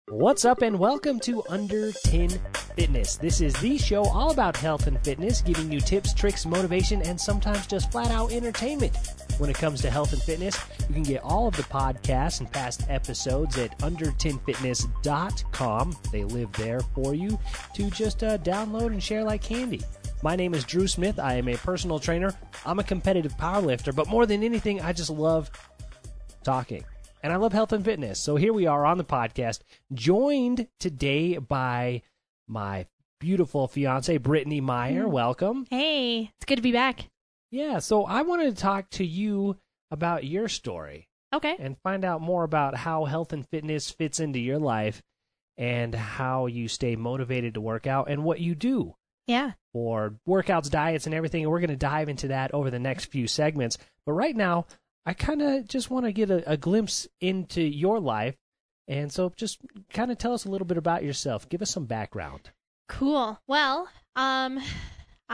What's up and welcome to Under 10 Fitness. This is the show all about health and fitness, giving you tips, tricks, motivation, and sometimes just flat out entertainment. When it comes to health and fitness, you can get all of the podcasts and past episodes at under10fitness.com. They live there for you to just download and share like candy. My name is Drew Smith. I am a personal trainer. I'm a competitive powerlifter, but more than anything, I just love talking. And I love health and fitness. So here we are on the podcast, joined today by my beautiful fiance, Brittany Meyer. Welcome. Hey, it's good to be back. Yeah, so I wanted to talk to you about your story. Okay. And find out more about how health and fitness fits into your life and how you stay motivated to work out and what you do. Yeah. For workouts, diets, and everything. And we're going to dive into that over the next few segments. But right now, I kind of just want to get a glimpse into your life. And so just kind of tell us a little bit about yourself. Give us some background. Cool. Well, not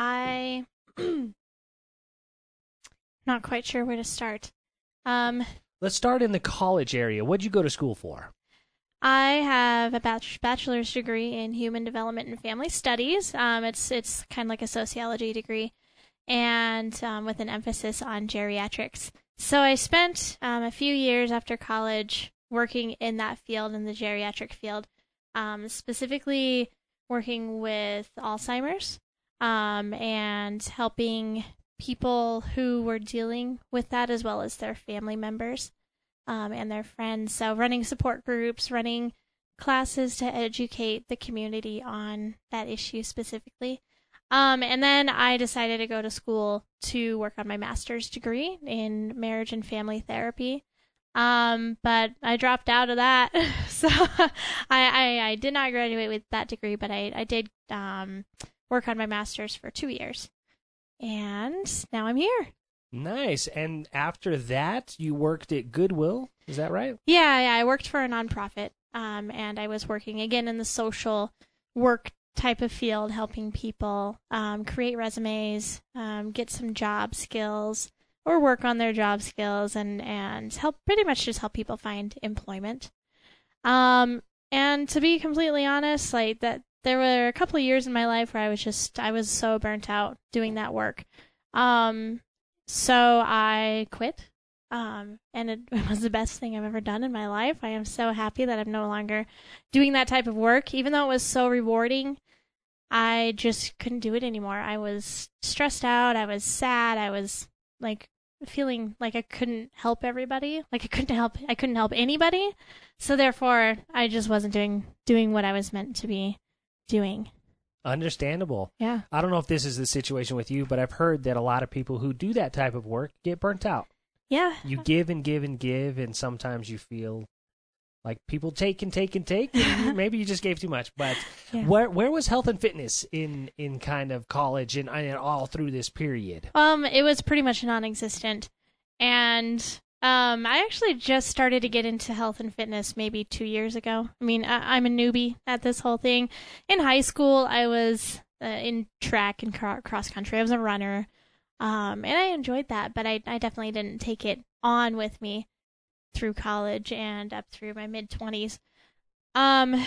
quite sure where to start. Let's start in the college area. What'd you go to school for? I have a bachelor's degree in human development and family studies. It's kind of like a sociology degree, and with an emphasis on geriatrics. So I spent a few years after college working in that field, in the geriatric field, specifically working with Alzheimer's and helping people who were dealing with that as well as their family members and their friends. So running support groups, running classes to educate the community on that issue specifically. And then I decided to go to school to work on my master's degree in marriage and family therapy. But I dropped out of that. So I did not graduate with that degree, but I did work on my master's for 2 years. And now I'm here. Nice. And after that, you worked at Goodwill. Is that right? Yeah. I worked for a nonprofit. And I was working again in the social work type of field, helping people create resumes, get some job skills, or work on their job skills, and help people find employment. And to be completely honest, like that, there were a couple of years in my life where I was so burnt out doing that work. So I quit. And it was the best thing I've ever done in my life. I am so happy that I'm no longer doing that type of work. Even though it was so rewarding, I just couldn't do it anymore. I was stressed out. I was sad. I was like feeling like I couldn't help everybody. Like I couldn't help anybody. So therefore, I just wasn't doing what I was meant to be doing. Understandable. Yeah. I don't know if this is the situation with you, but I've heard that a lot of people who do that type of work get burnt out. Yeah. You give and give and give, and sometimes you feel like people take and take and take, and maybe you just gave too much. But yeah. Where was health and fitness in kind of college and all through this period? It was pretty much non-existent. And I actually just started to get into health and fitness maybe 2 years ago. I mean, I'm a newbie at this whole thing. In high school, I was in track and cross country. I was a runner. And I enjoyed that, but I definitely didn't take it on with me through college and up through my mid-20s. And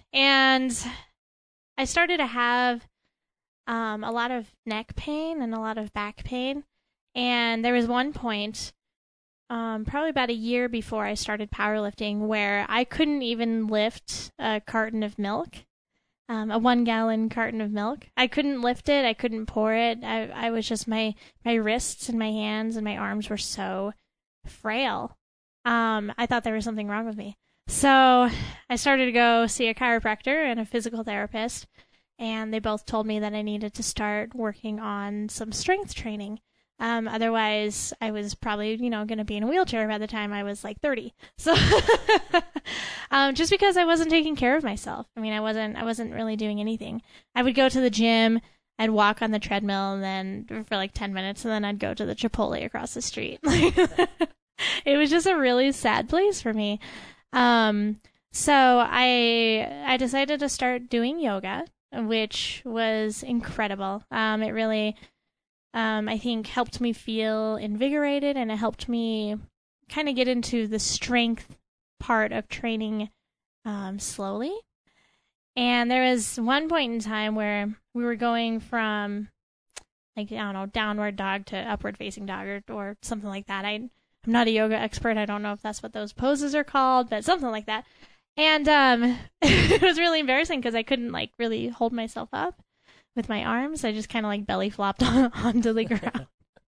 I started to have a lot of neck pain and a lot of back pain. And there was one point, probably about a year before I started powerlifting, where I couldn't even lift a carton of milk. A 1-gallon carton of milk. I couldn't lift it. I couldn't pour it. I was just, my wrists and my hands and my arms were so frail. I thought there was something wrong with me. So I started to go see a chiropractor and a physical therapist, and they both told me that I needed to start working on some strength training. Otherwise, I was probably, going to be in a wheelchair by the time I was like 30. So, just because I wasn't taking care of myself. I mean, I wasn't really doing anything. I would go to the gym, I'd walk on the treadmill, and then for like 10 minutes, and then I'd go to the Chipotle across the street. It was just a really sad place for me. So I decided to start doing yoga, which was incredible. It really, I think, helped me feel invigorated, and it helped me kind of get into the strength part of training slowly. And there was one point in time where we were going from, like, I don't know, downward dog to upward facing dog or something like that. I'm not a yoga expert. I don't know if that's what those poses are called, but something like that. And it was really embarrassing because I couldn't, like, really hold myself up with my arms. I just kind of, like, belly flopped onto the ground.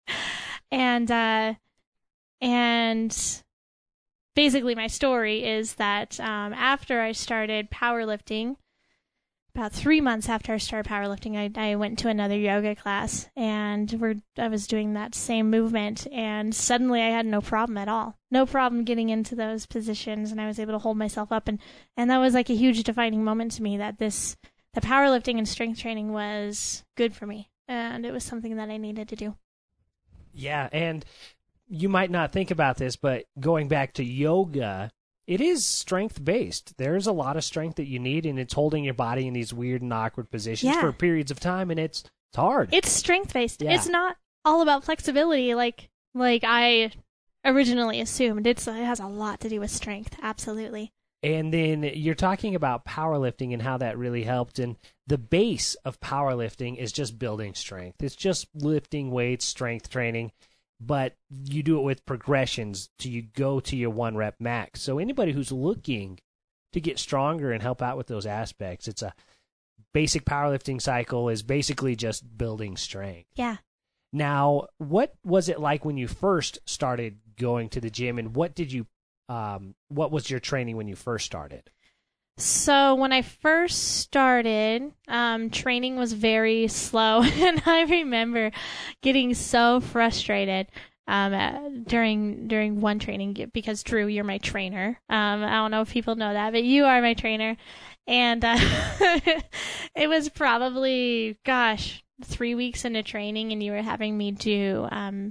And basically my story is that after I started powerlifting, about 3 months after I started powerlifting, I went to another yoga class, and I was doing that same movement, and suddenly I had no problem at all. No problem getting into those positions, and I was able to hold myself up, and that was like a huge defining moment to me, that the powerlifting and strength training was good for me, and it was something that I needed to do. Yeah, and you might not think about this, but going back to yoga, it is strength-based. There's a lot of strength that you need, and it's holding your body in these weird and awkward positions for periods of time, and it's hard. It's strength-based. Yeah. It's not all about flexibility like I originally assumed. It has a lot to do with strength, absolutely. And then you're talking about powerlifting and how that really helped, and the base of powerlifting is just building strength. It's just lifting weights, strength training. But you do it with progressions till you go to your 1 rep max. So anybody who's looking to get stronger and help out with those aspects, it's a basic powerlifting cycle is basically just building strength. Yeah. Now, what was it like when you first started going to the gym, and what was your training when you first started? So when I first started, training was very slow, and I remember getting so frustrated during one training because, Drew, you're my trainer. I don't know if people know that, but you are my trainer. And it was probably, 3 weeks into training, and you were having me do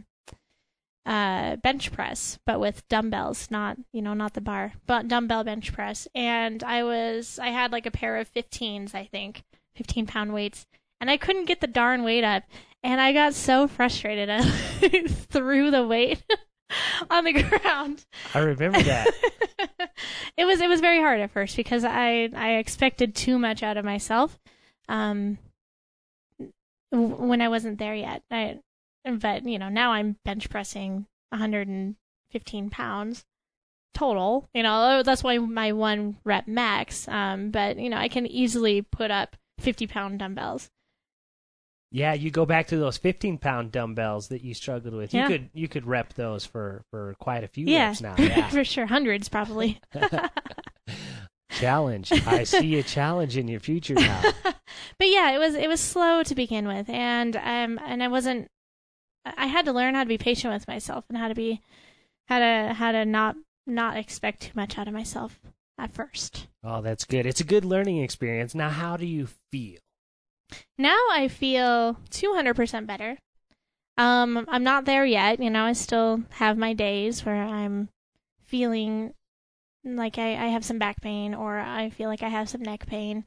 bench press, but with dumbbells, not the bar, but dumbbell bench press. And I had like a pair of 15s, I think, 15-pound weights, and I couldn't get the darn weight up. And I got so frustrated, I threw the weight on the ground. I remember that. It was very hard at first because I expected too much out of myself when I wasn't there yet. But, now I'm bench pressing 115 pounds total. That's why my 1 rep max. But, I can easily put up 50-pound dumbbells. Yeah, you go back to those 15-pound dumbbells that you struggled with. Yeah. You could rep those for quite a few reps now. Yeah, for sure. Hundreds, probably. Challenge. I see a challenge in your future now. But yeah, it was slow to begin with, and I wasn't. I had to learn how to be patient with myself and how to not expect too much out of myself at first. Oh, that's good. It's a good learning experience. Now, how do you feel? Now I feel 200% better. I'm not there yet. I still have my days where I'm feeling like I have some back pain, or I feel like I have some neck pain.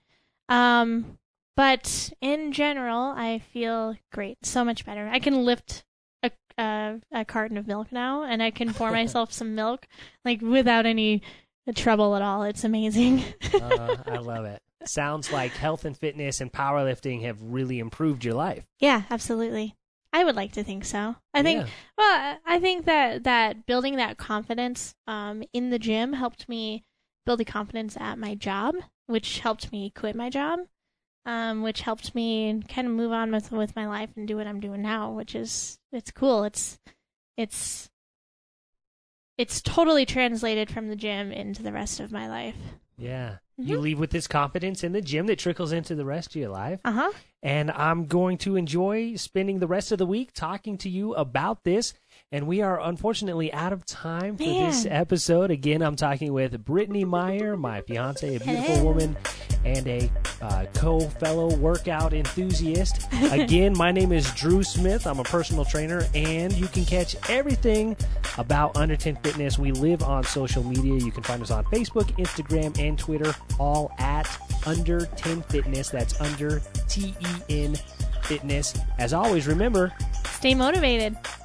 But in general, I feel great. So much better. I can lift a carton of milk now, and I can pour myself some milk like without any trouble at all. It's amazing. I love it. Sounds like health and fitness and powerlifting have really improved your life. Yeah, absolutely. I would like to think so. I think that building that confidence in the gym helped me build the confidence at my job, which helped me quit my job, which helped me kind of move on with my life and do what I'm doing now, which is, it's cool. It's totally translated from the gym into the rest of my life. Yeah. Mm-hmm. You leave with this confidence in the gym that trickles into the rest of your life. Uh-huh. And I'm going to enjoy spending the rest of the week talking to you about this. And we are unfortunately out of time for this episode. Again, I'm talking with Brittany Meyer, my fiance, a beautiful woman, and a co-fellow workout enthusiast. Again, my name is Drew Smith. I'm a personal trainer, and you can catch everything about Under 10 Fitness. We live on social media. You can find us on Facebook, Instagram, and Twitter, all at Under 10 Fitness. That's Under TEN Fitness. As always, remember, stay motivated.